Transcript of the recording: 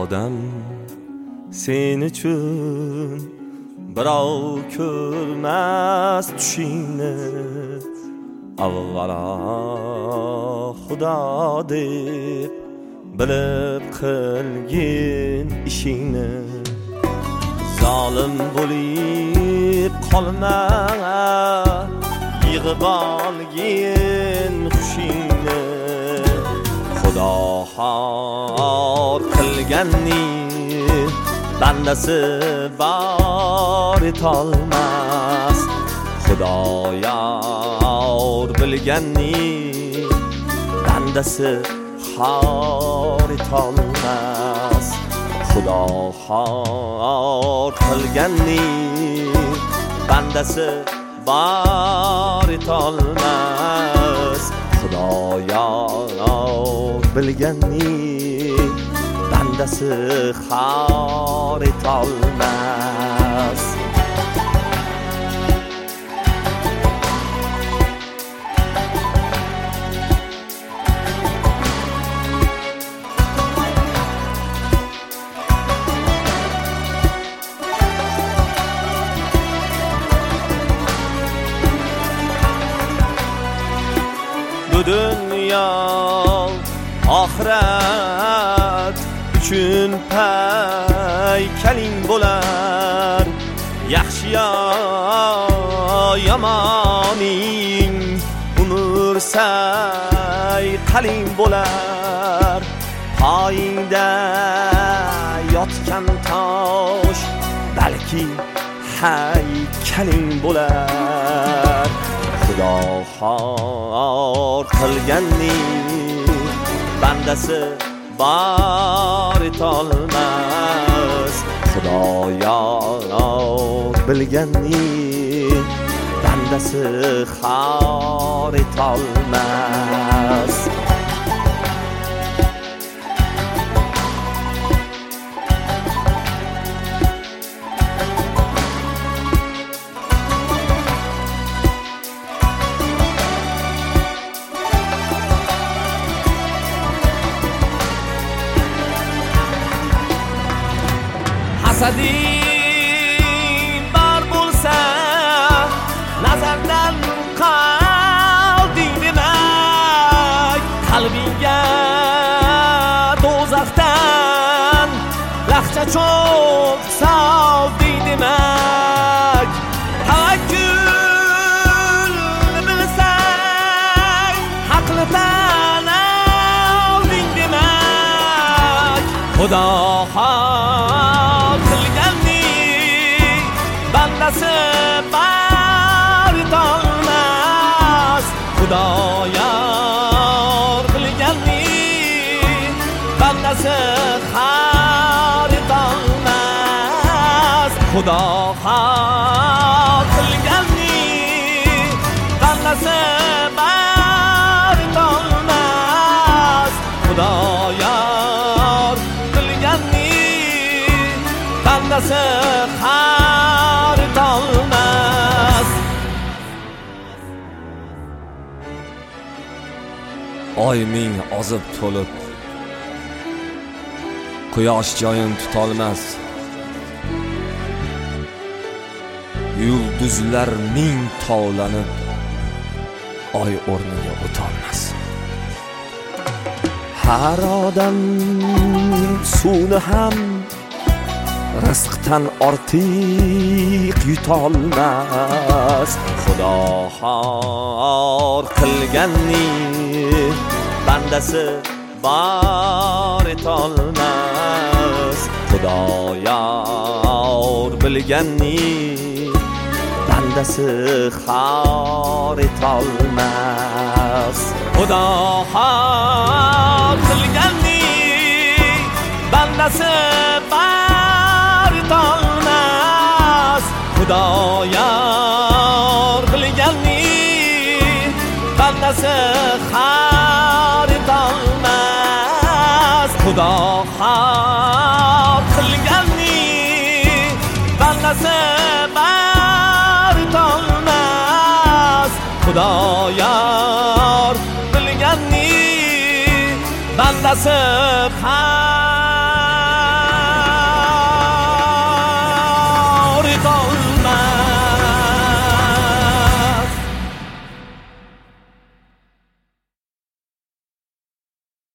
odam sen uchun birov ko'rmas tushingni, avvalo xudo deb bilib qilgin ishingni. Zolim bo'lib qolma, yig'ib olgin xushingni. Xudo xor qilganning bandasi bor etolmas. Xudo yor bilganning bandasi xor etolmas. Xudo xor qilganning bandasi bor etolmas. Xudo yor bilganning bandasi xor etolmas. Bu dünya ahiret üçün paykaling bo'lar. Yaxshiya yomoning umr sayqaling bo'lar. Poyingda yotgan tosh balki haykaling bo'lar. Xudo xor qilganning bandasi bor etolmas. Xudo yor bilganning bandasi xor etolmas. Hasading bor bo'lsa nazardan qolding demak. Qalbingga do'zaxdan lahcha cho'g' solding demak. Tavakkul bilsang haqni tan olding demak. Xudo bandasi bor etolmas. Xudo yor bilganning bandasi xor etolmas. Xudo xor qilganning bandasi bor etolmas. Xudo yor bilganning bandasi xor etolmas. Oy ming ozib to'lib quyosh joyin tutolmas. Yulduzlar ming tovlanib oy o'rniga o'tolmas. Har odam suvni ham rizqdan ortiq yutolmas. Xudo xor qilganning bandasi bor etolmas. Xudo yor bilganning bandasi xor etolmas. Xudo xor qilganning bandasi Xudo yor bilganning bandasi xor etolmas. Xudo xor qilganning bandasi bor etolmas. Xudo yor bilganning bandasi